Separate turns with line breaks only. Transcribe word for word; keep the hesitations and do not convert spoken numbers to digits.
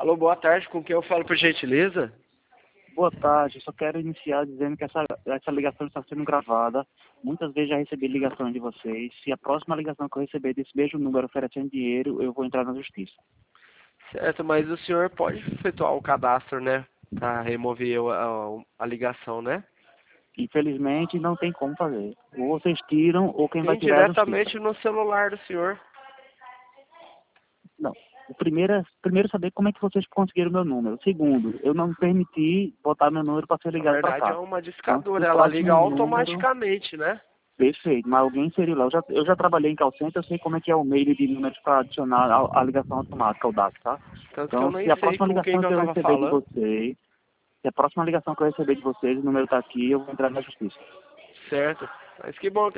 Alô, boa tarde, com quem eu falo por gentileza?
Boa tarde, eu só quero iniciar dizendo que essa, essa ligação está sendo gravada. Muitas vezes já recebi ligações de vocês. Se a próxima ligação que eu receber desse mesmo número oferecendo dinheiro, eu vou entrar na justiça.
Certo, mas o senhor pode efetuar o cadastro, né? Pra remover a, a, a ligação, né?
Infelizmente, não tem como fazer. Ou vocês tiram, ou quem vai
Tem
tirar é a justiça.
diretamente no celular do senhor.
Não. O primeiro é primeiro saber como é que vocês conseguiram meu número. Segundo, eu não permiti botar meu número para ser
Na
ligado para
verdade é
cá.
uma
Então, se
discadora,
o
ela liga
próximo número...
automaticamente, né?
Perfeito, mas alguém inseriu lá. Eu já, eu já trabalhei em call center, eu sei como é que é o mail de números para adicionar a, a ligação automática, o D A C, tá?
Tanto que eu
Então,
nem
se a
sei
próxima
com quem
ligação
que eu
que eu
tava
receber de
falando.
vocês, se a próxima ligação que eu receber de vocês, o número tá aqui, eu vou entrar na justiça.
Certo. Mas que bom que